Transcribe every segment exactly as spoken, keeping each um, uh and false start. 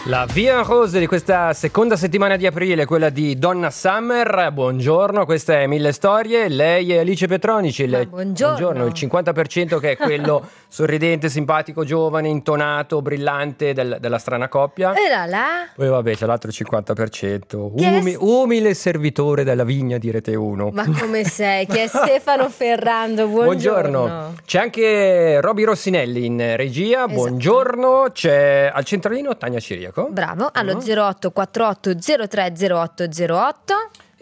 La Vie en Rose di questa seconda settimana di aprile, quella di Donna Summer. Buongiorno, questa è Mille Storie. Lei è Alice Petronici. Le... Buongiorno. Buongiorno. Il cinquanta per cento che è quello sorridente, simpatico, giovane, intonato, brillante del, della strana coppia. E là là. Poi vabbè c'è l'altro cinquanta per cento Chi è? Umi- umile servitore della vigna di Rete uno. Ma come sei? Chi è Stefano Ferrando? Buongiorno. Buongiorno. C'è anche Roby Rossinelli in regia. Esatto. Buongiorno. C'è al centralino Tania Ciriaco. Bravo, allo Mm. zero otto quattro otto zero tre zero otto zero otto.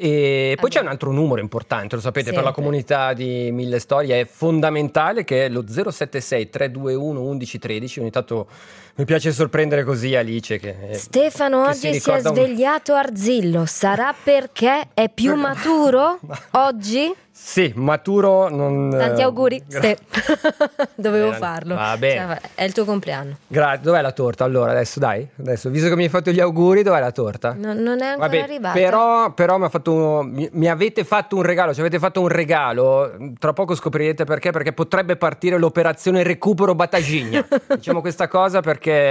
E poi Allora. c'è un altro numero importante, lo sapete, Sempre. per la comunità di Mille Storie è fondamentale, che è lo zero sette sei tre due uno uno uno uno tre. Ogni tanto mi piace sorprendere così Alice che è- Stefano che oggi si, è ricorda un- svegliato arzillo. Sarà perché è più maturo oggi? Sì, maturo non... Tanti eh, auguri. gra- Ste- Dovevo Bene, farlo. va bene. Cioè, è il tuo compleanno. Grazie. Dov'è la torta allora? Adesso dai, adesso visto che mi hai fatto gli auguri, dov'è la torta? Non, non è ancora Vabbè, arrivata. però, però mi, ha fatto, mi, mi avete fatto un regalo, ci avete fatto un regalo, tra poco scoprirete perché, perché potrebbe partire l'operazione recupero Battagigna. Diciamo questa cosa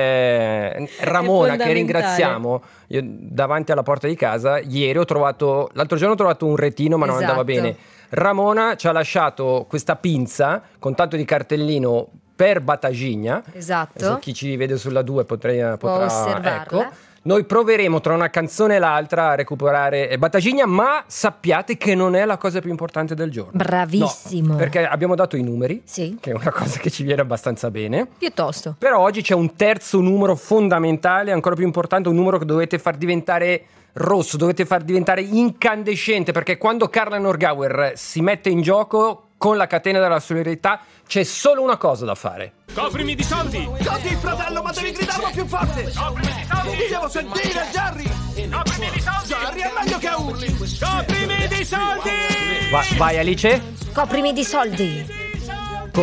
perché Ramona, che fondamentale. ringraziamo, io davanti alla porta di casa, ieri ho trovato, l'altro giorno ho trovato un retino ma non andava Esatto. bene. Ramona ci ha lasciato questa pinza con tanto di cartellino per Battagigna. Esatto. Adesso chi ci vede sulla due potrà, potrà osservarla. ecco. Noi proveremo tra una canzone e l'altra a recuperare Battagigna, ma sappiate che non è la cosa più importante del giorno. Bravissimo. No, perché abbiamo dato i numeri, Sì. che è una cosa che ci viene abbastanza bene. Piuttosto. Però oggi c'è un terzo numero fondamentale, ancora più importante, un numero che dovete far diventare rosso, dovete far diventare incandescente, perché quando Carla Norgauer si mette in gioco con la catena della solidarietà c'è solo una cosa da fare. Coprimi di soldi! Così, fratello, ma devi gridarlo più forte! Coprimi di soldi! Ti devo sentire, Jerry! Coprimi di soldi! Jerry, è meglio che urli! Coprimi di soldi! Va- vai Alice? Coprimi di soldi. Co-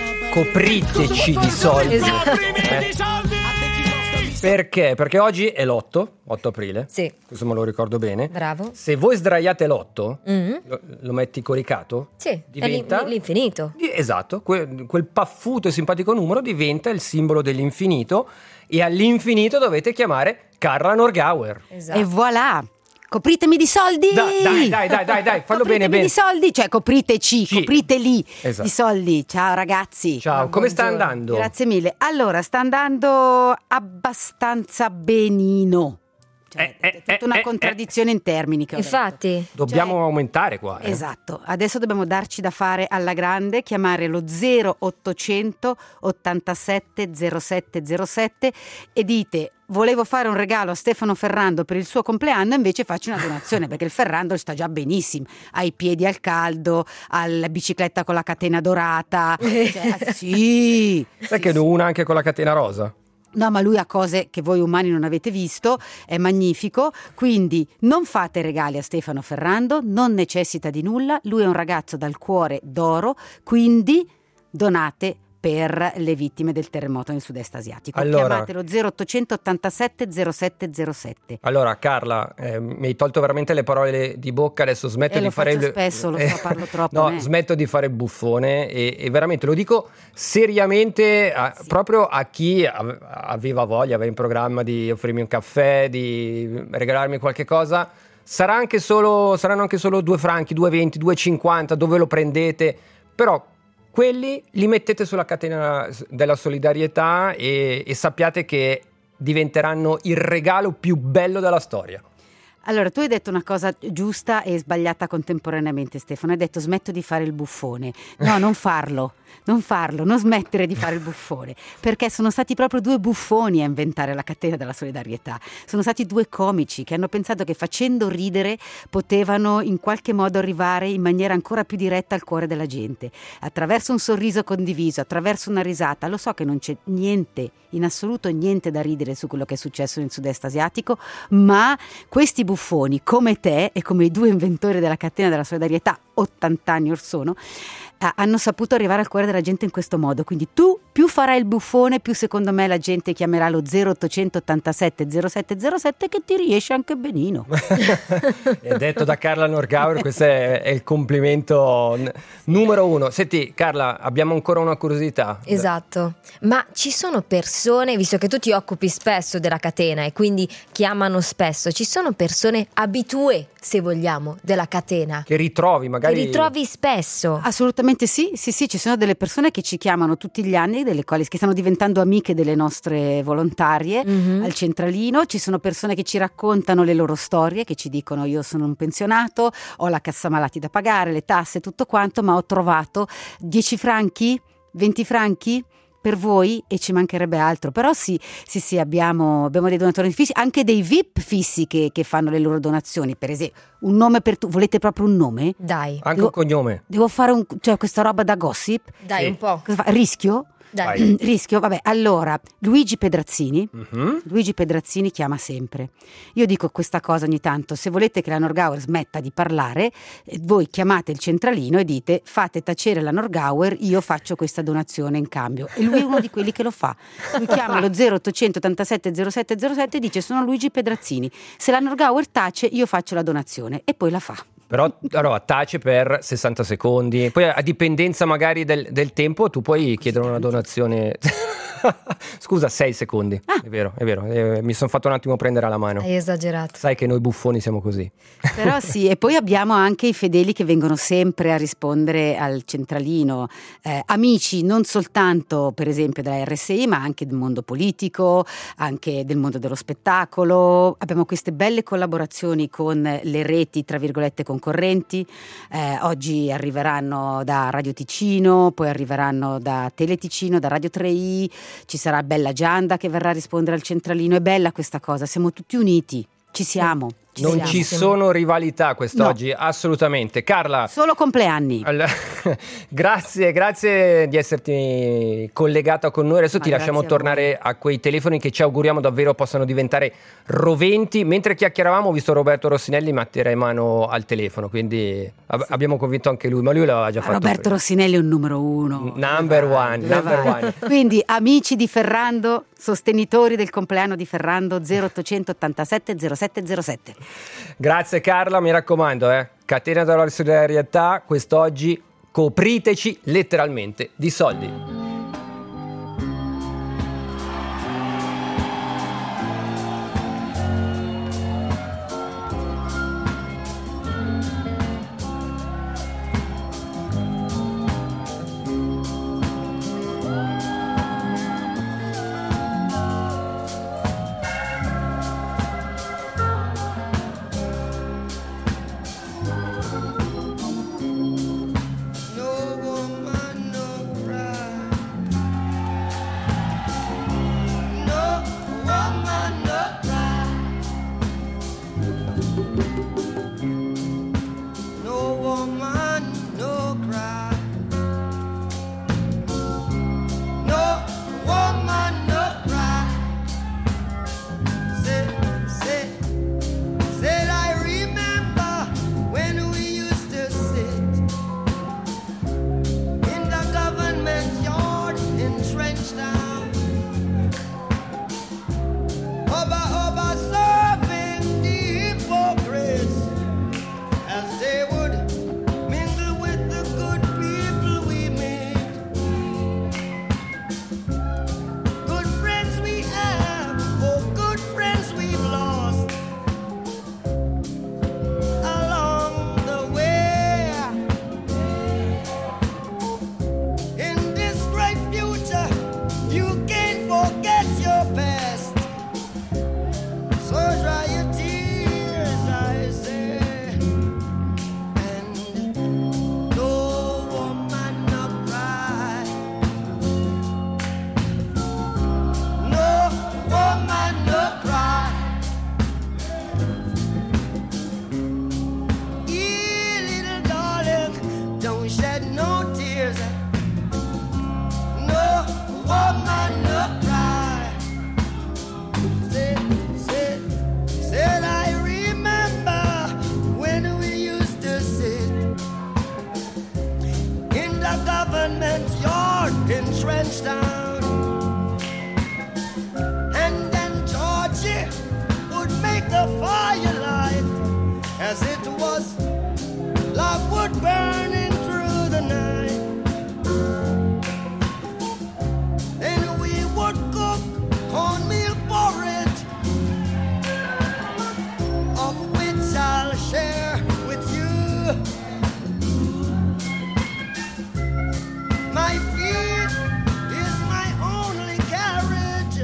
copriteci di soldi. Esatto. Coprimi di soldi! Perché? Perché oggi è l'otto, otto aprile. Sì. Questo me lo ricordo bene. Bravo. Se voi sdraiate l'otto, Mm. lo, lo metti coricato, Sì, è diventa... l'in- l'infinito. di- Esatto, que- quel paffuto e simpatico numero diventa il simbolo dell'infinito e all'infinito dovete chiamare Carla Norgauer. Esatto. E voilà! Copritemi di soldi! Dai, dai, dai, dai, dai, dai, fallo bene, Copritemi bene. di soldi, cioè copriteci, Sì. copriteli Esatto. di soldi. Ciao ragazzi. Ciao, come sta buongiorno. andando? Grazie mille. Allora, sta andando abbastanza benino. Cioè, Eh, eh, è tutta una eh, contraddizione in termini che ho detto. Infatti. Dobbiamo Cioè- aumentare qua. eh. Esatto, adesso dobbiamo darci da fare alla grande, chiamare lo zero ottocento ottantasette zero sette zero sette e dite: volevo fare un regalo a Stefano Ferrando per il suo compleanno, invece faccio una donazione, perché il Ferrando sta già benissimo, ha i piedi al caldo, ha la bicicletta con la catena dorata, cioè, ah, sì. Sai che ne ho una anche con la catena rosa? No, ma lui ha cose che voi umani non avete visto, è magnifico, quindi non fate regali a Stefano Ferrando, non necessita di nulla, lui è un ragazzo dal cuore d'oro, quindi donate per le vittime del terremoto nel sud-est asiatico. Allora- Chiamatelo zero ottocento ottantasette zero sette zero sette. Allora, Carla, eh, mi hai tolto veramente le parole di bocca, adesso smetto Eh, di lo fare faccio il spesso, lo so, parlo troppo, No, eh. smetto di fare il buffone e, e veramente lo dico seriamente a- Sì. proprio a chi ave- aveva voglia, aveva in programma di offrirmi un caffè, di regalarmi qualche cosa. Sarà anche solo, saranno anche solo due franchi, due venti, due cinquanta, dove lo prendete, però quelli li mettete sulla catena della solidarietà e, e sappiate che diventeranno il regalo più bello della storia. Allora, tu hai detto una cosa giusta e sbagliata contemporaneamente, Stefano. Hai detto: smetto di fare il buffone. No, non farlo, non farlo, non smettere di fare il buffone, perché sono stati proprio due buffoni a inventare la catena della solidarietà. Sono stati due comici che hanno pensato che facendo ridere potevano in qualche modo arrivare in maniera ancora più diretta al cuore della gente, attraverso un sorriso condiviso, attraverso una risata. Lo so che non c'è niente, in assoluto niente da ridere su quello che è successo nel sud-est asiatico, ma questi buffoni come te e come i due inventori della catena della solidarietà, ottanta anni or sono, ah, hanno saputo arrivare al cuore della gente in questo modo, quindi tu più farai il buffone, più secondo me la gente chiamerà lo zero ottocento ottantasette zero sette zero sette, che ti riesce anche benino. È detto da Carla Norgauer, questo è, è il complimento n- numero uno. Senti Carla, abbiamo ancora una curiosità. Esatto, ma ci sono persone, visto che tu ti occupi spesso della catena e quindi chiamano spesso, ci sono persone abitué, se vogliamo, della catena, Che ritrovi magari. che ritrovi spesso? Assolutamente sì, sì, sì, ci sono delle persone che ci chiamano tutti gli anni, delle quali che stanno diventando amiche delle nostre volontarie Mhm. al centralino. Ci sono persone che ci raccontano le loro storie, che ci dicono: io sono un pensionato, ho la cassa malati da pagare, le tasse, tutto quanto, ma ho trovato dieci franchi, venti franchi per voi, e ci mancherebbe altro. Però sì, sì, sì, abbiamo, abbiamo dei donatori fissi, anche dei V I P fissi che, che fanno le loro donazioni. Per esempio, un nome per tu, volete proprio un nome? Dai, Anche Devo- un cognome. Devo fare un, cioè questa roba da gossip? dai Sì. un po'. Cosa fa? Rischio? Dai. Vai. Rischio? Vabbè, allora, Luigi Pedrazzini. Mhm. Luigi Pedrazzini chiama sempre. Io dico questa cosa ogni tanto: se volete che la Norgauer smetta di parlare, eh, voi chiamate il centralino e dite: fate tacere la Norgauer, io faccio questa donazione in cambio. E lui è uno di quelli che lo fa. Lui chiama lo zero ottocento ottantasette zero sette zero sette e dice: sono Luigi Pedrazzini, se la Norgauer tace io faccio la donazione, e poi la fa. Però allora, tace per sessanta secondi, poi a dipendenza magari del, del tempo tu puoi chiedere una donazione. Scusa, sei secondi. Ah. È vero, è vero, eh, mi sono fatto un attimo prendere alla mano. Hai esagerato. Sai che noi buffoni siamo così. Però sì, e poi abbiamo anche i fedeli che vengono sempre a rispondere al centralino, eh, amici non soltanto per esempio della R S I, ma anche del mondo politico, anche del mondo dello spettacolo. Abbiamo queste belle collaborazioni con le reti tra virgolette concorrenti. Eh, oggi arriveranno da Radio Ticino, poi arriveranno da Tele Ticino, da Radio tre i, ci sarà Bella Gianda che verrà a rispondere al centralino. È bella questa cosa, siamo tutti uniti, ci siamo. Ci Non siamo. ci sono rivalità quest'oggi, No. assolutamente. Carla, Solo compleanni. All- grazie, grazie di esserti collegata con noi. Adesso Ma ti lasciamo grazie a tornare a quei telefoni che ci auguriamo davvero possano diventare roventi. Mentre chiacchieravamo, ho visto Roberto Rossinelli mettere mano al telefono, quindi ab- abbiamo convinto anche lui, ma lui l'aveva già fatto. Roberto prima. Rossinelli è un numero uno. Number one, Dove number vai? one. Quindi amici di Ferrando, sostenitori del compleanno di Ferrando, zero ottocento ottantasette zero sette zero sette. Grazie Carla, mi raccomando, eh. Catena della solidarietà, quest'oggi copriteci letteralmente di soldi. No woman, no cry. It was like wood burning through the night. And we would cook cornmeal porridge, of which I'll share with you. My feet is my only carriage,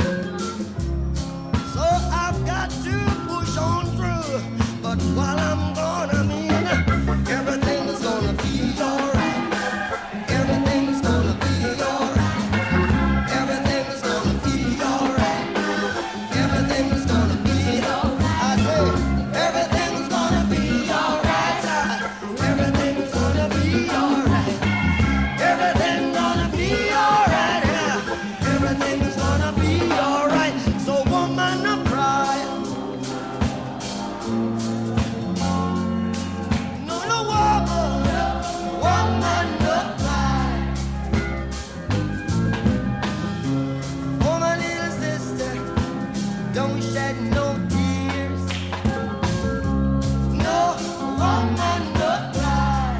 so I've got to push on through. But while I'm gone, I mean, everything's gonna be alright. Everything's gonna be alright. Everything's gonna be alright. Everything's gonna be alright. I say, everything's gonna be alright. Everything's gonna be alright. Everything's gonna be alright. Yeah. Everything's gonna be alright. So woman, don't cry. No, no, woman, woman, don't cry. Oh, my little sister, don't shed no tears. No, woman, don't cry.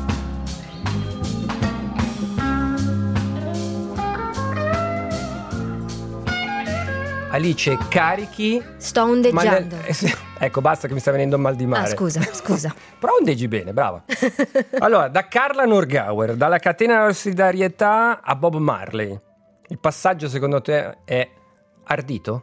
Alice, carichi. Sto ma ondeggiando. nel- eh, sì, ecco, basta che mi sta venendo un mal di mare. Ah, scusa, scusa. Però ondeggi bene, brava. Allora, da Carla Norgauer, dalla catena della solidarietà a Bob Marley. Il passaggio secondo te è ardito?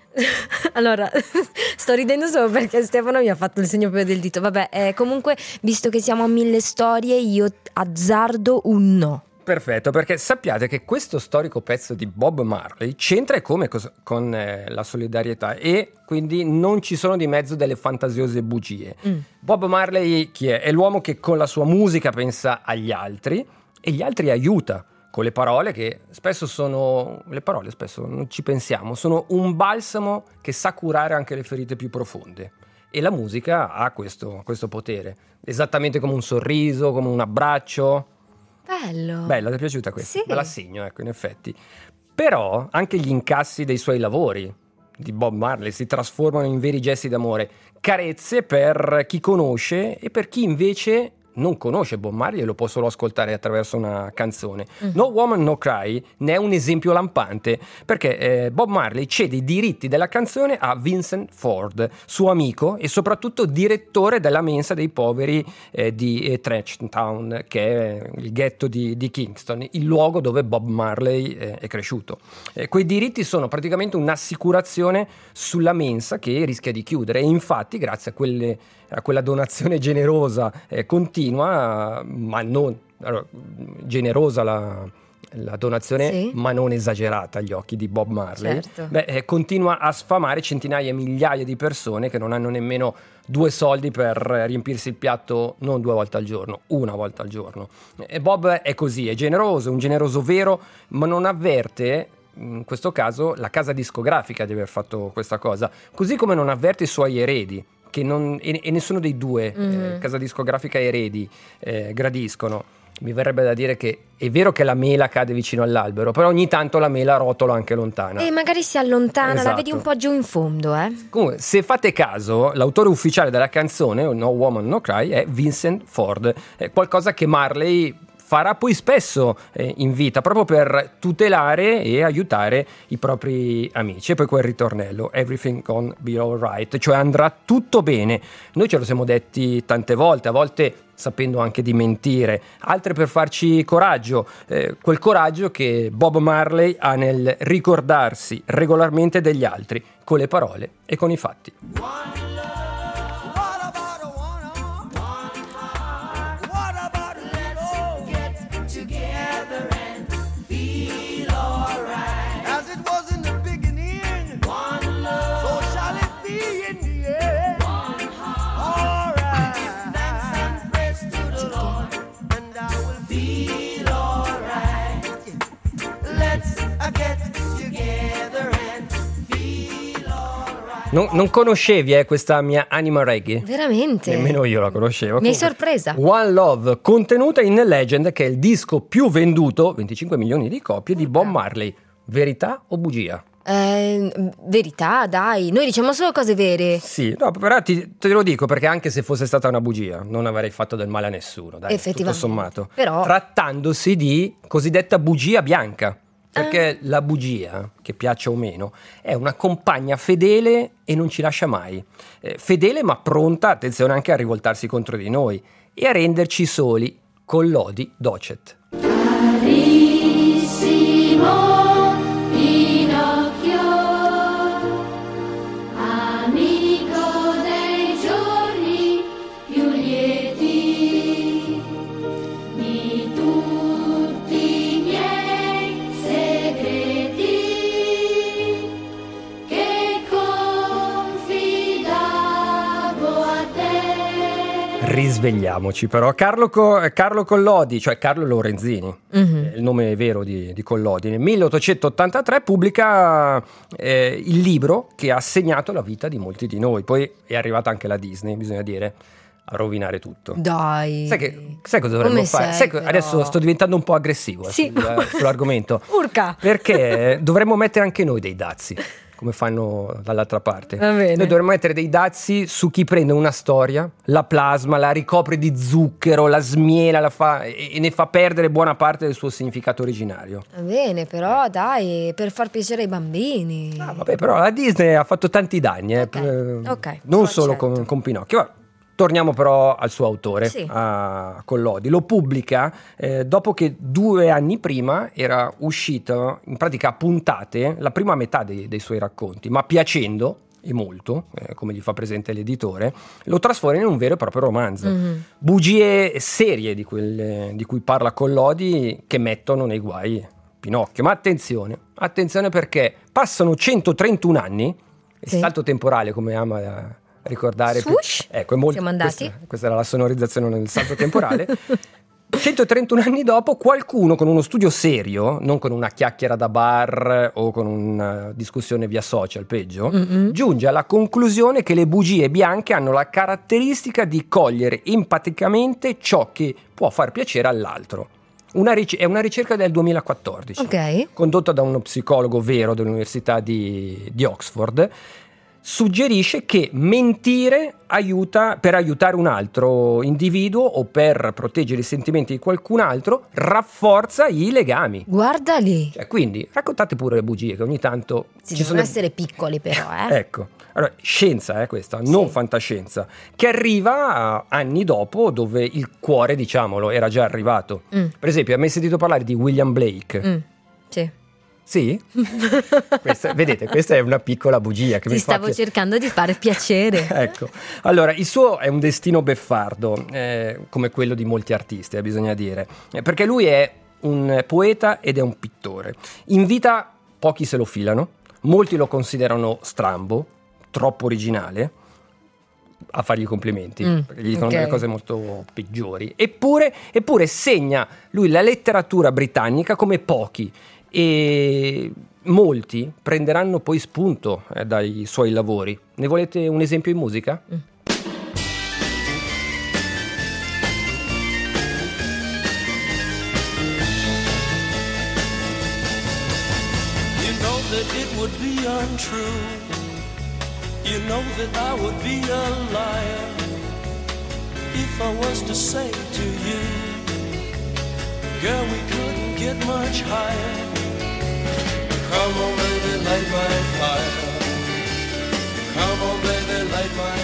Allora, sto ridendo solo perché Stefano mi ha fatto il segno del dito. Vabbè, eh, comunque, visto che siamo a mille storie, io azzardo un no. Perfetto, perché sappiate che questo storico pezzo di Bob Marley c'entra e come cos- con eh, la solidarietà, e quindi non ci sono di mezzo delle fantasiose bugie. Mm. Bob Marley chi è? È l'uomo che con la sua musica pensa agli altri e gli altri aiuta con le parole, che spesso sono, le parole spesso non ci pensiamo, sono un balsamo che sa curare anche le ferite più profonde. E la musica ha questo, questo potere, esattamente come un sorriso, come un abbraccio. Bello. Bella, ti è piaciuta questa? Sì. Me la segno, ecco, in effetti. Però anche gli incassi dei suoi lavori di Bob Marley si trasformano in veri gesti d'amore, carezze per chi conosce e per chi invece non conosce Bob Marley e lo può solo ascoltare attraverso una canzone. Mm. No Woman No Cry ne è un esempio lampante, perché eh, Bob Marley cede i diritti della canzone a Vincent Ford, suo amico e soprattutto direttore della mensa dei poveri eh, di eh, Trenchtown, che è il ghetto di, di Kingston, il luogo dove Bob Marley eh, è cresciuto. Eh, quei diritti sono praticamente un'assicurazione sulla mensa che rischia di chiudere, e infatti grazie a quelle a quella donazione generosa eh, continua, ma non allora, generosa la, la donazione, Sì. ma non esagerata agli occhi di Bob Marley. Certo. Beh, eh, continua a sfamare centinaia e migliaia di persone che non hanno nemmeno due soldi per riempirsi il piatto non due volte al giorno, una volta al giorno. E Bob è così, è generoso, un generoso vero, ma non avverte in questo caso la casa discografica di aver fatto questa cosa, così come non avverte i suoi eredi, che non, e, e nessuno dei due, Mm. eh, casa discografica e eredi, eh, gradiscono. Mi verrebbe da dire che è vero che la mela cade vicino all'albero, però ogni tanto la mela rotola anche lontana. E magari si allontana, la Esatto. vedi un po' giù in fondo, eh. Comunque, se fate caso, l'autore ufficiale della canzone No Woman No Cry è Vincent Ford, è qualcosa che Marley farà poi spesso eh, in vita, proprio per tutelare e aiutare i propri amici. E poi quel ritornello, everything gonna be alright, cioè andrà tutto bene. Noi ce lo siamo detti tante volte, a volte sapendo anche di mentire, altre per farci coraggio, eh, quel coraggio che Bob Marley ha nel ricordarsi regolarmente degli altri, con le parole e con i fatti. What about a one-on? What about let's get together and feel alright? As it was in the beginning, one love. So shall it be in the end. One heart. Alright. Thanks and praise to the Lord, and I will feel alright. Let's uh, get together and feel alright. Non, non conoscevi eh, questa mia anima reggae? Veramente? Nemmeno io la conoscevo. Mi hai Comunque, sorpresa. One Love, contenuta in Legend, che è il disco più venduto, venticinque milioni di copie, di Bob Marley. Verità o bugia? Eh, verità, dai, noi diciamo solo cose vere. Sì, no, però ti, te lo dico perché anche se fosse stata una bugia non avrei fatto del male a nessuno, dai, tutto Effettivamente. sommato. Però- Trattandosi di cosiddetta bugia bianca, perché la bugia, che piaccia o meno, è una compagna fedele e non ci lascia mai. Eh, fedele ma pronta, attenzione, anche a rivoltarsi contro di noi e a renderci soli con lodi docet. Carissimo Pinocchio, amico dei giorni più lieti, di tutti i miei segreti che confidavo a te. Risvegliamoci però. Carlo, Co- Carlo Collodi, cioè Carlo Lorenzini, Mhm. è il nome vero di, di Collodi, nel milleottocentottantatré pubblica eh, il libro che ha segnato la vita di molti di noi. Poi è arrivata anche la Disney, bisogna dire, a rovinare tutto. Dai. Sai, che, sai cosa dovremmo Come fare? sei, Sai che però? adesso sto diventando un po' aggressivo eh, Sì. sul- sull'argomento. Urca. Perché dovremmo mettere anche noi dei dazi, come fanno dall'altra parte. Va bene. Noi dovremmo mettere dei dazi su chi prende una storia, la plasma, la ricopre di zucchero, la smiela la fa, e, e ne fa perdere buona parte del suo significato originario. Va bene, però dai, per far piacere ai bambini. Ah, vabbè, però la Disney ha fatto tanti danni, eh, Ok, per- ok, non lo solo accetto. con, con Pinocchio. Va, torniamo però al suo autore, Sì. a Collodi. Lo pubblica eh, dopo che due anni prima era uscito in pratica a puntate la prima metà dei, dei suoi racconti, ma piacendo e molto, eh, come gli fa presente l'editore, lo trasforma in un vero e proprio romanzo. Mhm. Bugie serie di quelle di cui parla Collodi che mettono nei guai Pinocchio. Ma attenzione, attenzione perché passano centotrentuno anni, il Sì. salto temporale, come ama eh, ricordare. Swoosh. Ecco, è molto, Siamo andati? Questa, questa era la sonorizzazione nel salto temporale. centotrentuno anni dopo, qualcuno con uno studio serio, non con una chiacchiera da bar o con una discussione via social, peggio, Mm-mm. giunge alla conclusione che le bugie bianche hanno la caratteristica di cogliere empaticamente ciò che può far piacere all'altro. Una ric- è una ricerca del duemilaquattordici, Ok. condotta da uno psicologo vero dell'Università di, di Oxford. Suggerisce che mentire aiuta per aiutare un altro individuo o per proteggere i sentimenti di qualcun altro, rafforza i legami. Guarda lì. Cioè, quindi raccontate pure le bugie che ogni tanto Si ci devono sono. essere piccoli però, eh. Ecco, allora, scienza è questa, non Sì. fantascienza, che arriva a anni dopo dove il cuore, diciamolo, era già arrivato. Mm. Per esempio, hai mai sentito parlare di William Blake? Mm. Sì. Sì? Questa- vedete, questa è una piccola bugia che Ti mi fa stavo pi- cercando di fare piacere. Ecco, allora il suo è un destino beffardo, eh, come quello di molti artisti, eh, bisogna dire, Eh, perché lui è un poeta ed è un pittore. In vita pochi se lo filano, molti lo considerano strambo, troppo originale, a fargli complimenti, Mm, perché gli dicono ok. delle cose molto peggiori. Eppure, eppure segna lui la letteratura britannica come pochi, e molti prenderanno poi spunto eh, dai suoi lavori. Ne volete un esempio in musica? Mm. You know that it would be untrue. You know that I would be a liar if I was to say to you, girl, we couldn't get much higher. Come on, baby, light my fire. Come on, baby, light my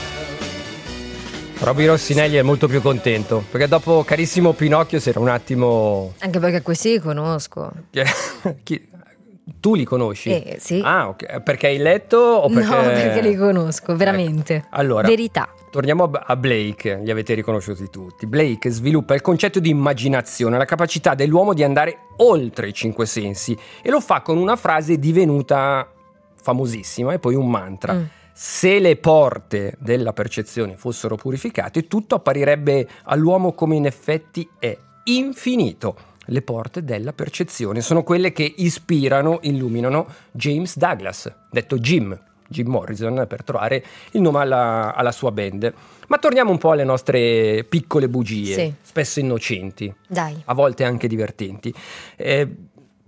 fire. Robby Rossinelli è molto più contento, perché dopo Carissimo Pinocchio si era un attimo... Anche perché questi li conosco. Chi- Tu li conosci? Eh, sì. Ah, ok. Perché hai letto o perché... No, perché li conosco, veramente. Ecco. Allora, Verità. torniamo a a Blake, li avete riconosciuti tutti. Blake sviluppa il concetto di immaginazione, la capacità dell'uomo di andare oltre i cinque sensi, e lo fa con una frase divenuta famosissima e poi un mantra. Mm. Se le porte della percezione fossero purificate, tutto apparirebbe all'uomo come in effetti è: infinito. Le porte della percezione sono quelle che ispirano, illuminano James Douglas, detto Jim, Jim Morrison, per trovare il nome alla, alla sua band. Ma torniamo un po' alle nostre piccole bugie, Sì. spesso innocenti, Dai. a volte anche divertenti. Eh,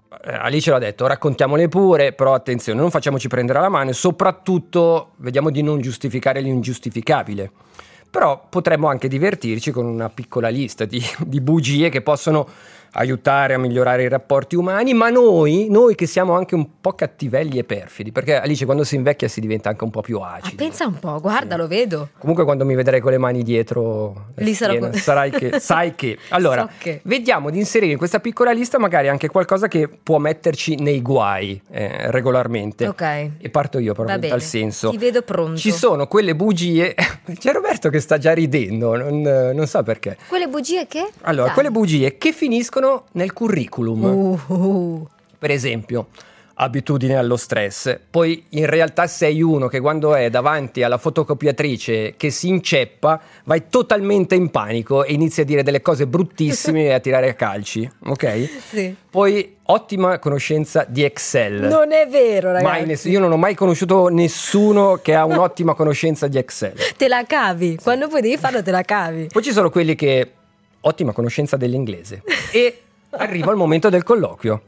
eh, Alice l'ha detto, raccontiamole pure, però attenzione, non facciamoci prendere la mano e soprattutto vediamo di non giustificare l'ingiustificabile. Però potremmo anche divertirci con una piccola lista di, di bugie che possono aiutare a migliorare i rapporti umani, ma noi, noi che siamo anche un po' cattivelli e perfidi, perché Alice quando si invecchia si diventa anche un po' più acidi. Ah, pensa un po', guarda, Sì. lo vedo. Comunque quando mi vedrai con le mani dietro la Lì sarò schiena, con- sarai che, sai che. Allora, So che. vediamo di inserire in questa piccola lista magari anche qualcosa che può metterci nei guai eh, regolarmente. Ok. E parto io per Va in bene, tal senso. ti vedo pronto. Ci sono quelle bugie. C'è Roberto che sta già ridendo, non, non so perché. Quelle bugie che? Allora, Dai. quelle bugie che finiscono nel curriculum. Uh, uh, uh. Per esempio, abitudine allo stress. Poi in realtà sei uno che quando è davanti alla fotocopiatrice che si inceppa, vai totalmente in panico e inizi a dire delle cose bruttissime e a tirare a calci, ok? Sì. Poi ottima conoscenza di Excel. Non è vero, ragazzi. Mai ness- io non ho mai conosciuto nessuno che ha un'ottima conoscenza di Excel. Te la cavi. Quando poi devi farlo, te la cavi. Poi ci sono quelli che ottima conoscenza dell'inglese e arriva il momento del colloquio.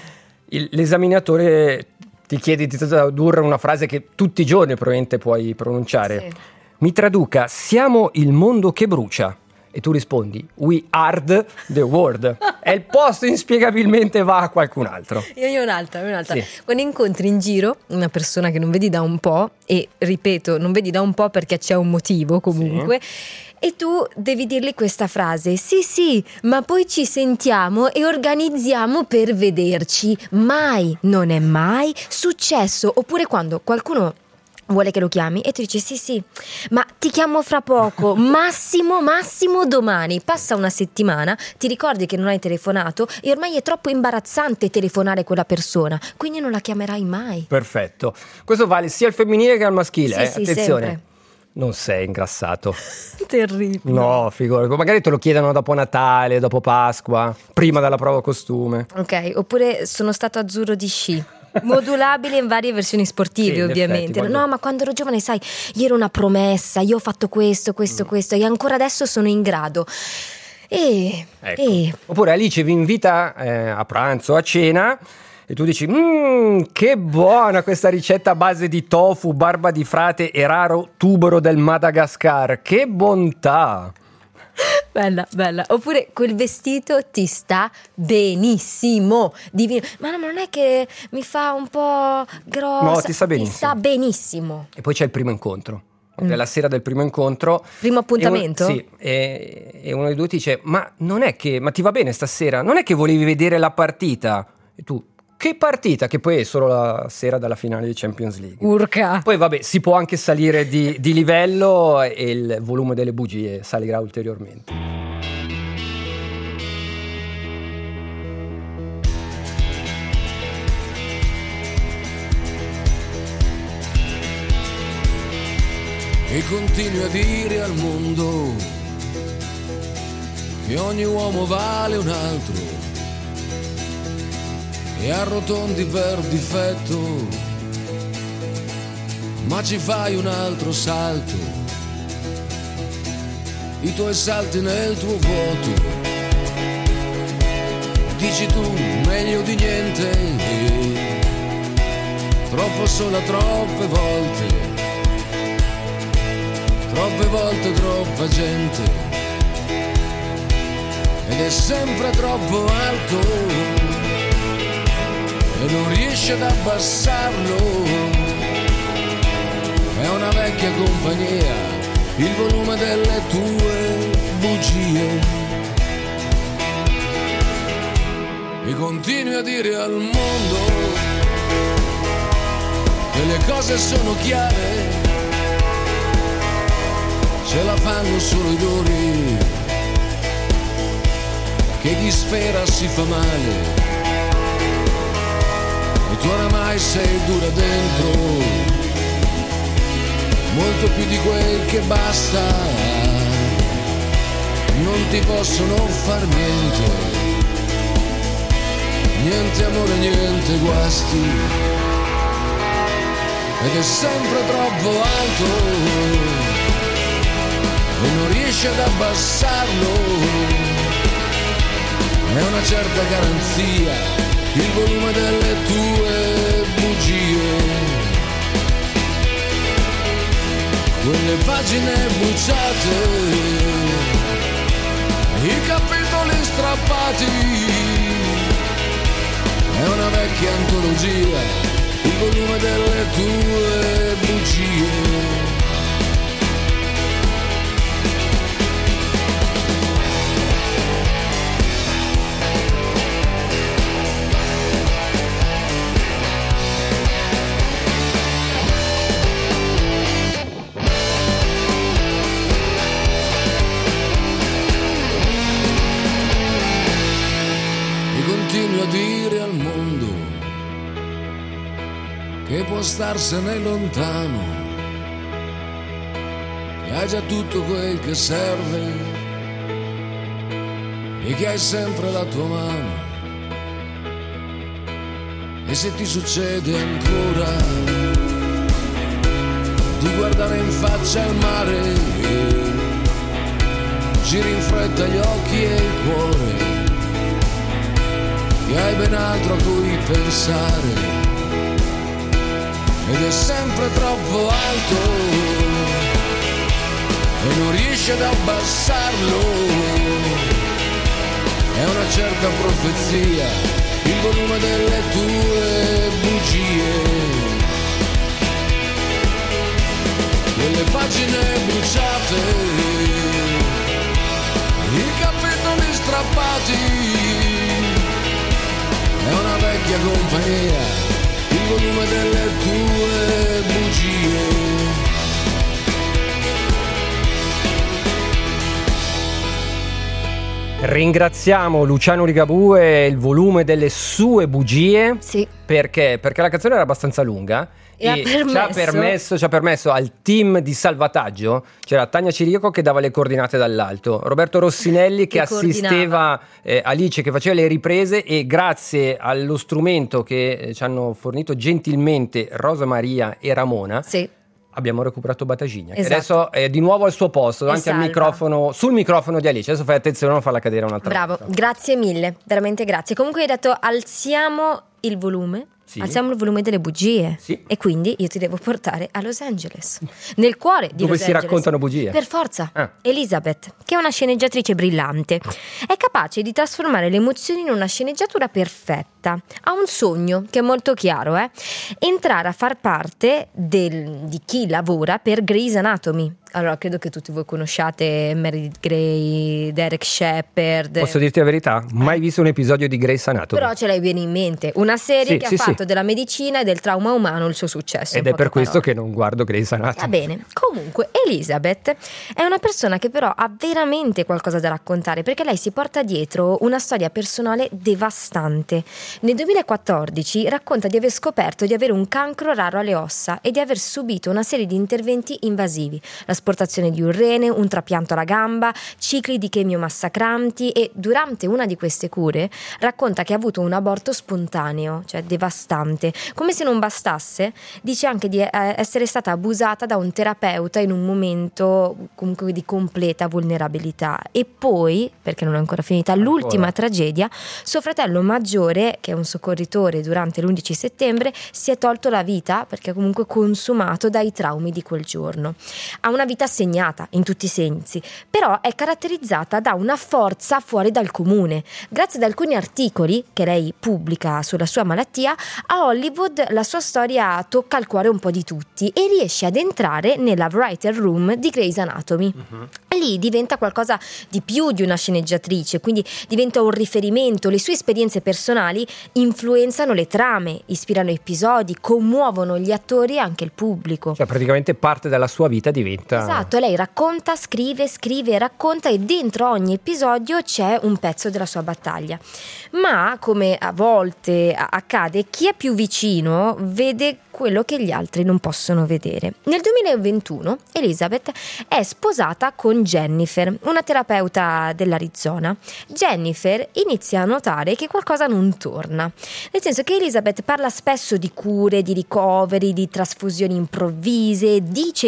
Il- l'esaminatore ti chiede di tradurre una frase che tutti i giorni probabilmente puoi pronunciare. Sì. Mi traduca: siamo il mondo che brucia. E tu rispondi: we are the world. E il posto inspiegabilmente va a qualcun altro. Io io un'altra, io un'altra. Sì. Quando incontri in giro una persona che non vedi da un po', e ripeto, non vedi da un po' perché c'è un motivo comunque, e tu devi dirgli questa frase: sì sì, ma poi ci sentiamo e organizziamo per vederci. Mai, non è mai successo. Oppure quando qualcuno vuole che lo chiami e tu dici sì sì, ma ti chiamo fra poco, massimo massimo domani. Passa una settimana, ti ricordi che non hai telefonato e ormai è troppo imbarazzante telefonare quella persona, quindi non la chiamerai mai. Perfetto. Questo vale sia al femminile che al maschile. Sì, eh. sì, Attenzione. sempre. Non sei ingrassato. Terribile. No, figurati. Magari te lo chiedono dopo Natale, dopo Pasqua, prima della prova costume. Ok, oppure sono stato azzurro di sci. Modulabile in varie versioni sportive, Sì, in ovviamente. effetti, quando- No, ma quando ero giovane, sai, io ero una promessa, io ho fatto questo, questo, Mm. questo, e ancora adesso sono in grado. E, Ecco. e Oppure Alice vi invita eh, a pranzo, a cena e tu dici mmm, che buona questa ricetta a base di tofu, barba di frate e raro tubero del Madagascar. Che bontà! bella, bella. Oppure quel vestito ti sta benissimo. Divino. Ma no, ma non è che mi fa un po' grossa. No, ti sta benissimo. Ti sta benissimo. E poi c'è il primo incontro. Ok, La sera del primo incontro. Primo appuntamento? E uno, sì, e, e uno dei due ti dice ma non è che, ma ti va bene stasera? Non è che volevi vedere la partita? E tu, che partita? Che poi è solo la sera della finale di Champions League. Urca. Poi vabbè, si può anche salire di, di livello e il volume delle bugie salirà ulteriormente. E continui a dire al mondo che ogni uomo vale un altro e arrotondi per difetto, ma ci fai un altro salto, i tuoi salti nel tuo vuoto, dici tu meglio di niente, troppo sola troppe volte. Troppe volte troppa gente ed è sempre troppo alto e non riesce ad abbassarlo. È una vecchia compagnia, il volume delle tue bugie. E continui a dire al mondo che le cose sono chiare, ce la fanno solo i duri, che chi spera si fa male, e tu oramai sei dura dentro, molto più di quel che basta, non ti possono far niente, niente amore, niente guasti, ed è sempre troppo alto e non riesce ad abbassarlo. È una certa garanzia il volume delle tue bugie, quelle pagine bruciate, i capitoli strappati, è una vecchia antologia, il volume delle tue bugie. Continui a dire al mondo che può starsene lontano, che hai già tutto quel che serve e che hai sempre la tua mano. E se ti succede ancora di guardare in faccia il mare, giri in fretta gli occhi e il cuore, che hai ben altro a cui pensare ed è sempre troppo alto e non riesci ad abbassarlo, è una certa profezia, il volume delle tue bugie, quelle pagine bruciate, i capitoli strappati, è una vecchia compagnia, il volume delle tue bugie. Ringraziamo Luciano Ligabue e il volume delle sue bugie. Sì. Perché? Perché la canzone era abbastanza lunga. E ha ci permesso- ha permesso, ci ha permesso al team di salvataggio, c'era Tania Ciriaco che dava le coordinate dall'alto, Roberto Rossinelli che, Che assisteva eh, Alice che faceva le riprese, e grazie allo strumento che eh, ci hanno fornito gentilmente Rosa Maria e Ramona, Sì. abbiamo recuperato Batagigna, Esatto. che adesso è di nuovo al suo posto, davanti al salva. microfono, sul microfono di Alice. Adesso fai attenzione a non farla cadere un'altra Bravo, volta. grazie mille, veramente grazie. Comunque hai detto alziamo il volume. Sì. Alziamo il volume delle bugie. Sì. E quindi io ti devo portare a Los Angeles, nel cuore di Dove Los si Angeles. raccontano bugie. Per forza. Ah. Elizabeth, che è una sceneggiatrice brillante, è capace di trasformare le emozioni in una sceneggiatura perfetta. Ha un sogno che è molto chiaro, eh? Entrare a far parte del- di chi lavora per Grey's Anatomy. Allora, credo che tutti voi conosciate Meredith Grey, Derek Shepherd. Posso dirti la verità? Mai visto un episodio di Grey's Anatomy. Però ce l'hai bene in mente, una serie Sì, che sì, ha sì. fatto della medicina e del trauma umano il suo successo. Ed in è per poche questo parole. che non guardo Grey's Anatomy. Va bene, comunque Elizabeth è una persona che però ha veramente qualcosa da raccontare, perché lei si porta dietro una storia personale devastante. Nel duemilaquattordici racconta di aver scoperto di avere un cancro raro alle ossa e di aver subito una serie di interventi invasivi, l'asportazione di un rene, un trapianto alla gamba, cicli di chemio massacranti, e durante una di queste cure racconta che ha avuto un aborto spontaneo, cioè devastante. Come se non bastasse, dice anche di eh, essere stata abusata da un terapeuta in un momento comunque di completa vulnerabilità. E poi, perché non è ancora finita, l'ultima Ancora. tragedia, suo fratello maggiore, che è un soccorritore durante l'undici settembre, si è tolto la vita perché comunque consumato dai traumi di quel giorno. Ha una vita segnata in tutti i sensi, però è caratterizzata da una forza fuori dal comune. Grazie ad alcuni articoli che lei pubblica sulla sua malattia, a Hollywood la sua storia tocca il cuore un po' di tutti e riesce ad entrare nella writer room di Grey's Anatomy. Lì diventa qualcosa di più di una sceneggiatrice, quindi diventa un riferimento. Le sue esperienze personali influenzano le trame, ispirano episodi, commuovono gli attori e anche il pubblico. Cioè praticamente parte della sua vita diventa... Esatto, lei racconta, scrive, scrive e racconta, e dentro ogni episodio c'è un pezzo della sua battaglia. Ma, come a volte a- accade, chi è più vicino vede quello che gli altri non possono vedere. Nel duemilaventuno Elizabeth è sposata con Jennifer, una terapeuta dell'Arizona. Jennifer inizia a notare che qualcosa non torna, nel senso che Elizabeth parla spesso di cure, di ricoveri, di trasfusioni improvvise, dice di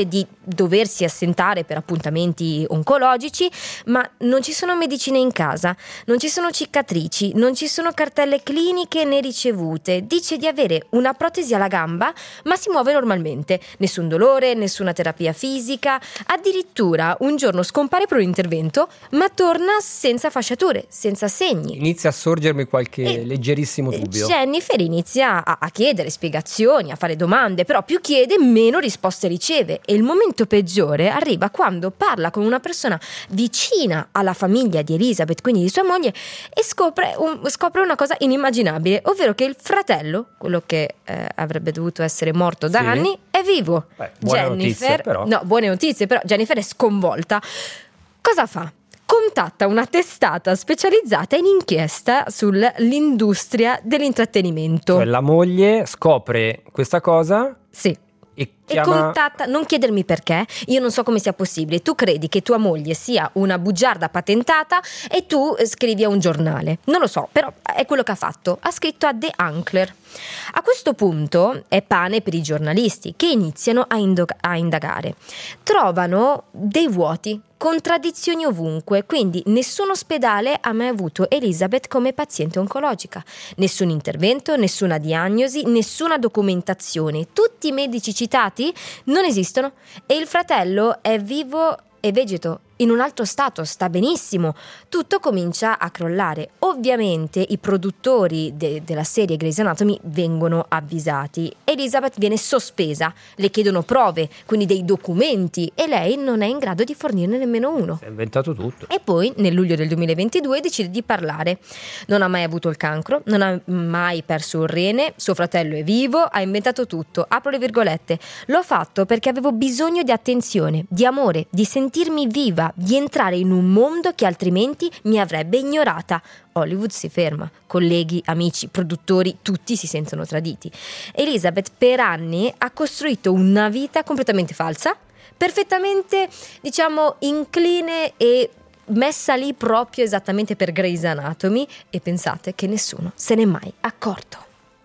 doversi assentare per appuntamenti oncologici, ma non ci sono medicine in casa, non ci sono cicatrici, non ci sono cartelle cliniche né ricevute. Dice di avere una protesi alla gamba, ma si muove normalmente, nessun dolore, nessuna terapia fisica. Addirittura un giorno scompare per un intervento, ma torna senza fasciature, senza segni. Inizia a sorgermi qualche E- leggerissimo dubbio. Jennifer inizia a, a chiedere spiegazioni, a fare domande, però più chiede meno risposte riceve, e il momento peggiore arriva quando parla con una persona vicina alla famiglia di Elizabeth, quindi di sua moglie, e scopre, un- scopre una cosa inimmaginabile, ovvero che il fratello, quello che eh, avrebbe dovuto essere morto da Sì. anni, è vivo. Beh, buone notizie, però. No, buone notizie, però Jennifer è sconvolta. Cosa fa? Contatta una testata specializzata in inchiesta sull'industria dell'intrattenimento. Cioè, la moglie scopre questa cosa Sì. e E chiama... contatta, non chiedermi perché, io non so come sia possibile. Tu credi che tua moglie sia una bugiarda patentata e tu eh, scrivi a un giornale. Non lo so, però è quello che ha fatto. Ha scritto a The Ankler. A questo punto è pane per i giornalisti, che iniziano a, indo- a indagare. Trovano dei vuoti, contraddizioni ovunque, quindi nessun ospedale ha mai avuto Elizabeth come paziente oncologica, nessun intervento, nessuna diagnosi, nessuna documentazione. Tutti i medici citati non esistono e il fratello è vivo e vegeto in un altro stato, sta benissimo. Tutto comincia a crollare. Ovviamente i produttori de- della serie Grey's Anatomy vengono avvisati. Elizabeth viene sospesa, le chiedono prove, quindi dei documenti, e lei non è in grado di fornirne nemmeno uno. Si è inventato tutto. E poi nel luglio del duemilaventidue decide di parlare. Non ha mai avuto il cancro, non ha mai perso un rene, suo fratello è vivo, ha inventato tutto. Apro le virgolette. L'ho fatto perché avevo bisogno di attenzione, di amore, di sentirmi viva, di entrare in un mondo che altrimenti mi avrebbe ignorata. Hollywood si ferma, colleghi, amici, produttori, tutti si sentono traditi. Elizabeth per anni ha costruito una vita completamente falsa, perfettamente, diciamo, incline e messa lì proprio esattamente per Grey's Anatomy, e pensate che nessuno se n'è mai accorto.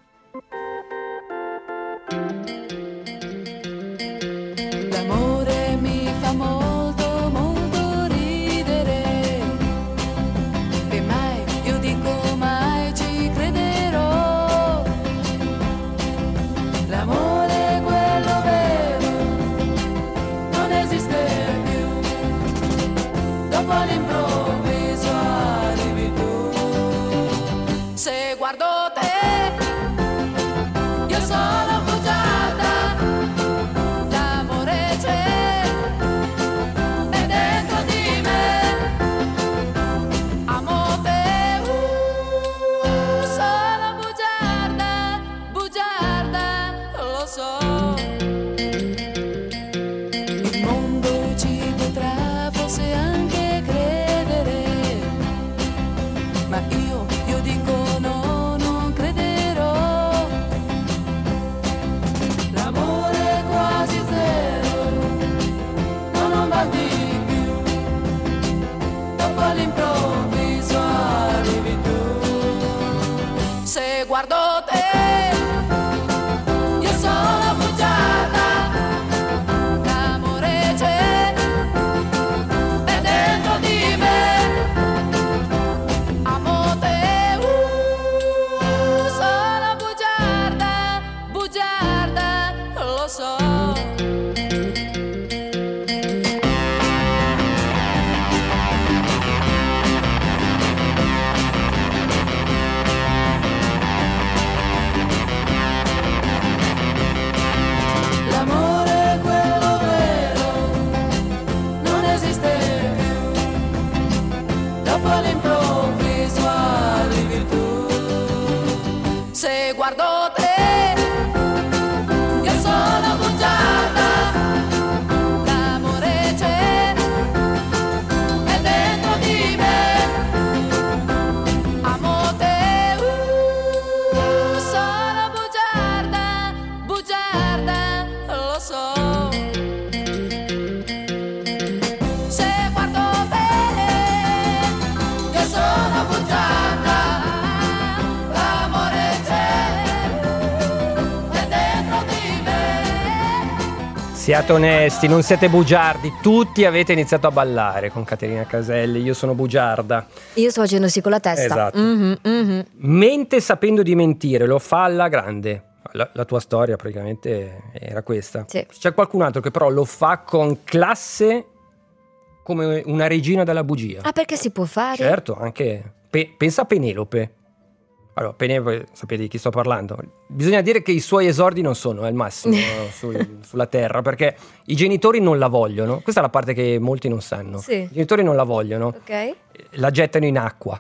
L'amore mi fa molto, molto ridere, e mai, io dico mai ci crederò. L'amore è quello vero, non esiste più, dopo all'improvviso arrivi tu. Se guardo te, io sono bugiarda, l'amore c'è, è dentro di me, amo te, uh, sono bugiarda, bugiarda, lo so. Il mondo ci potrà forse anche credere, ma io, io dico no, non crederò. L'amore è quasi zero, no, non va di più, dopo all'improvviso arrivi tu. Se guardo te, io sono bugiarda, l'amore c'è, è dentro di me, amo te, uh, sono bugiarda, bugiarda, lo so. Siate onesti, non siete bugiardi, tutti avete iniziato a ballare con Caterina Caselli, io sono bugiarda. Io sto facendo sì con la testa. Esatto. Mhm, mhm. Mente sapendo di mentire, lo fa alla grande. La, la tua storia praticamente era questa. Sì. C'è qualcun altro che però lo fa con classe come una regina della bugia. Ah, perché si può fare? Certo, anche pe- pensa a Penelope. Allora, Penelope, sapete di chi sto parlando? Bisogna dire che i suoi esordi non sono al massimo sul- sulla terra, perché i genitori non la vogliono. Questa è la parte che molti non sanno. Sì. I genitori non la vogliono. Ok. La gettano in acqua.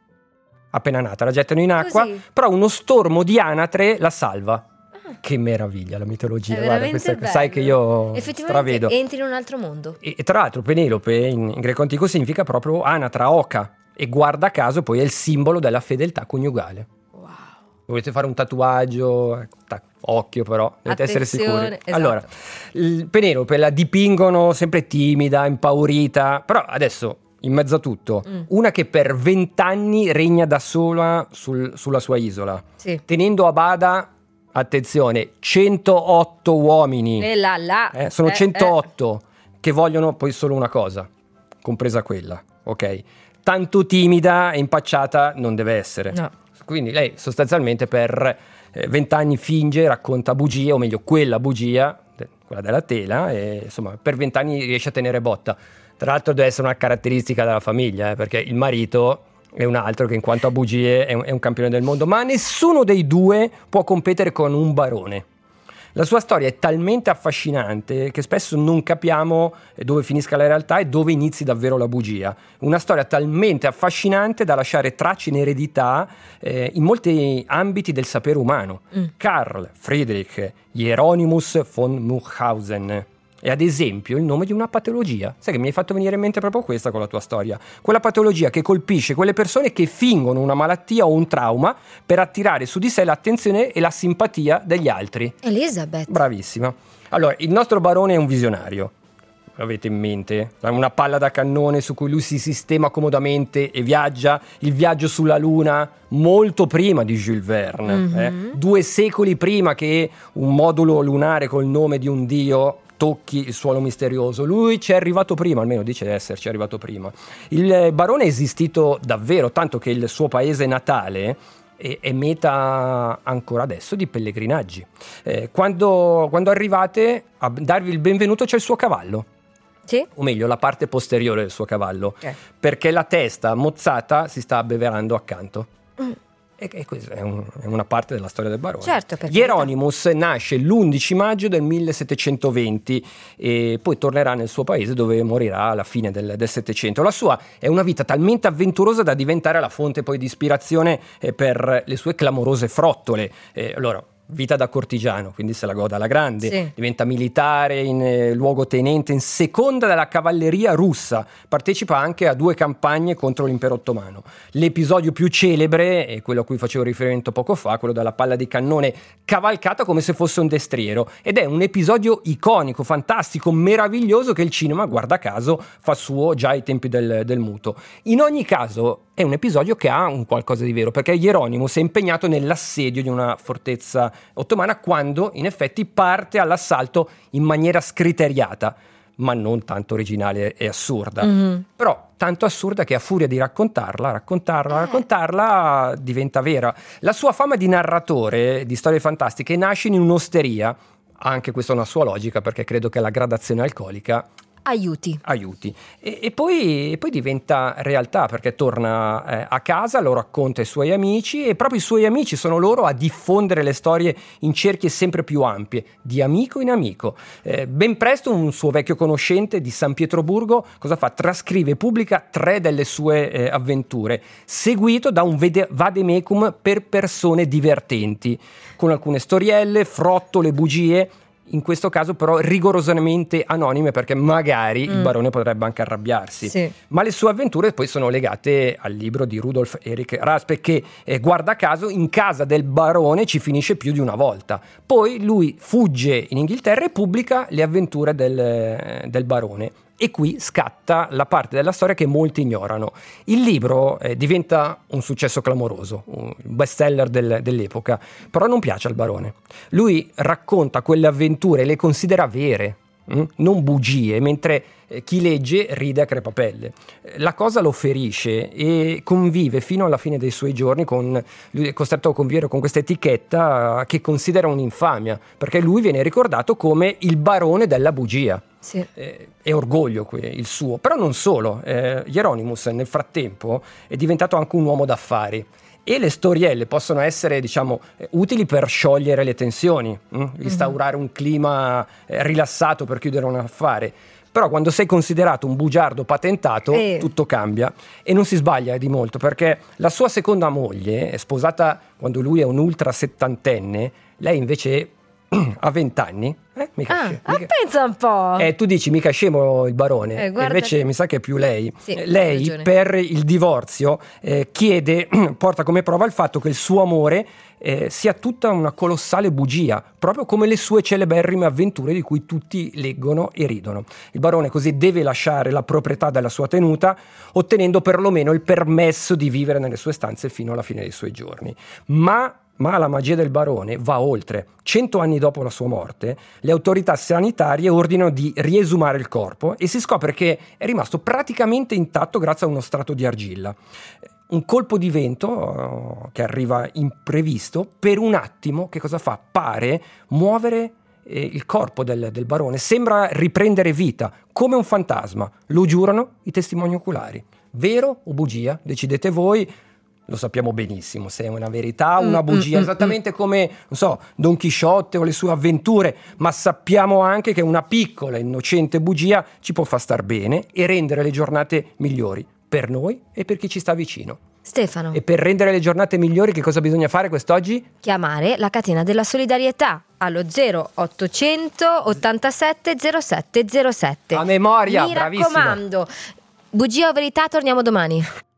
Appena nata, la gettano in acqua, Così. però uno stormo di anatre la salva. Che meraviglia la mitologia. È Guarda, veramente questa- bello. sai che io Effettivamente stravedo. entri in un altro mondo. E, e tra l'altro Penelope in, in greco antico significa proprio anatra, oca, e guarda caso poi è il simbolo della fedeltà coniugale. Wow. Dovete fare un tatuaggio, ecco, tac, occhio però, dovete essere Attenzione, sicuri. esatto. Allora, il Penelope la dipingono sempre timida, impaurita, però adesso in mezzo a tutto, Mm. una che per vent'anni regna da sola sul- sulla sua isola, Sì. tenendo a bada, attenzione, centootto uomini. E là là. Eh, sono Eh, centootto che vogliono poi solo una cosa, compresa quella, ok? Tanto timida e impacciata non deve essere. No. Quindi lei sostanzialmente per eh, vent'anni finge, racconta bugie, o meglio quella bugia, de- quella della tela, e insomma per vent'anni riesce a tenere botta. Tra l'altro deve essere una caratteristica della famiglia, eh, perché il marito è un altro che in quanto a bugie è un, è un campione del mondo, ma nessuno dei due può competere con un barone. La sua storia è talmente affascinante che spesso non capiamo dove finisca la realtà e dove inizi davvero la bugia. Una storia talmente affascinante da lasciare tracce in eredità eh, in molti ambiti del sapere umano. Mm. Carl Friedrich Hieronymus von Munchausen è ad esempio il nome di una patologia. Sai che mi hai fatto venire in mente proprio questa con la tua storia. Quella patologia che colpisce quelle persone che fingono una malattia o un trauma per attirare su di sé l'attenzione e la simpatia degli altri. Elizabeth. Bravissima. Allora, il nostro barone è un visionario. Avete in mente? Una palla da cannone su cui lui si sistema comodamente e viaggia. Il viaggio sulla Luna molto prima di Jules Verne. Mhm. eh. Due secoli prima che un modulo lunare col nome di un dio tocchi il suolo misterioso. Lui ci è arrivato prima, almeno dice di esserci arrivato prima. Il barone è esistito davvero, tanto che il suo paese natale è, è meta ancora adesso di pellegrinaggi. Eh, quando, quando arrivate a darvi il benvenuto c'è il suo cavallo. Sì? O meglio, la parte posteriore del suo cavallo, Ok. perché la testa mozzata si sta abbeverando accanto. Mm. E, e questa è, un- è una parte della storia del barone. Certo, per Hieronymus nasce l'undici maggio del millesettecentoventi e poi tornerà nel suo paese dove morirà alla fine del, del Settecento. La sua è una vita talmente avventurosa da diventare la fonte poi di ispirazione eh, per le sue clamorose frottole. Eh, allora, vita da cortigiano, quindi se la goda alla grande, Sì. diventa militare in eh, luogotenente in seconda della cavalleria russa, partecipa anche a due campagne contro l'impero ottomano. L'episodio più celebre è quello a cui facevo riferimento poco fa, quello della palla di cannone cavalcata come se fosse un destriero, ed è un episodio iconico, fantastico, meraviglioso che il cinema, guarda caso, fa suo già ai tempi del, del muto. In ogni caso è un episodio che ha un qualcosa di vero, perché Hieronymus è impegnato nell'assedio di una fortezza ottomana quando in effetti parte all'assalto in maniera scriteriata, ma non tanto originale e assurda. Mhm. Però tanto assurda che a furia di raccontarla, raccontarla, raccontarla diventa vera. La sua fama di narratore di storie fantastiche nasce in un'osteria, anche questa è una sua logica perché credo che la gradazione alcolica Aiuti. aiuti. E, e poi, e poi diventa realtà perché torna eh, a casa, lo racconta ai suoi amici e proprio i suoi amici sono loro a diffondere le storie in cerchie sempre più ampie, di amico in amico. Eh, ben presto un suo vecchio conoscente di San Pietroburgo cosa fa? Trascrive e pubblica tre delle sue eh, avventure, seguito da un vede- vademecum per persone divertenti, con alcune storielle, frottole, bugie. In questo caso però rigorosamente anonime perché magari il Mm. barone potrebbe anche arrabbiarsi. Sì. Ma le sue avventure poi sono legate al libro di Rudolf Erich Raspe che eh, guarda caso in casa del barone ci finisce più di una volta. Poi lui fugge in Inghilterra e pubblica le avventure del, eh, del barone. E qui scatta la parte della storia che molti ignorano. Il libro eh, diventa un successo clamoroso, un bestseller del- dell'epoca, però non piace al barone. Lui racconta quelle avventure e le considera vere, mh? non bugie, mentre eh, chi legge ride a crepapelle. La cosa lo ferisce e convive fino alla fine dei suoi giorni con, lui è costretto a convivere con questa etichetta che considera un'infamia, perché lui viene ricordato come il barone della bugia. Sì. Eh, è orgoglio qui, il suo, però non solo. eh, Hieronymus nel frattempo è diventato anche un uomo d'affari e le storielle possono essere, diciamo, eh, utili per sciogliere le tensioni, mh? instaurare un clima eh, rilassato per chiudere un affare. Però quando sei considerato un bugiardo patentato, Eh. tutto cambia e non si sbaglia di molto, perché la sua seconda moglie è sposata quando lui è un ultra settantenne, lei invece ha vent'anni. Eh, mica Ah, scemo, ah, mica- pensa un po'. Eh, tu dici mica scemo il barone, Eh, e guarda invece che- mi sa che è più lei. Sì, Eh, hai lei ragione. per il divorzio eh, chiede, porta come prova il fatto che il suo amore eh, sia tutta una colossale bugia, proprio come le sue celeberrime avventure di cui tutti leggono e ridono. Il barone così deve lasciare la proprietà della sua tenuta, ottenendo perlomeno il permesso di vivere nelle sue stanze fino alla fine dei suoi giorni. Ma Ma la magia del barone va oltre. Cento anni dopo la sua morte, le autorità sanitarie ordinano di riesumare il corpo e si scopre che è rimasto praticamente intatto grazie a uno strato di argilla. Un colpo di vento uh, che arriva imprevisto, per un attimo, che cosa fa? Pare muovere eh, il corpo del, del barone, sembra riprendere vita, come un fantasma. Lo giurano i testimoni oculari. Vero o bugia? Decidete voi. Lo sappiamo benissimo se è una verità o una bugia, mm, mm, esattamente come, non so, Don Chisciotte o le sue avventure, ma sappiamo anche che una piccola, innocente bugia ci può far star bene e rendere le giornate migliori per noi e per chi ci sta vicino. Stefano, E per rendere le giornate migliori che cosa bisogna fare quest'oggi? chiamare la catena della solidarietà allo zero ottocento ottantasette zero sette zero sette. A memoria, Mi bravissima. raccomando, bugia o verità, torniamo domani.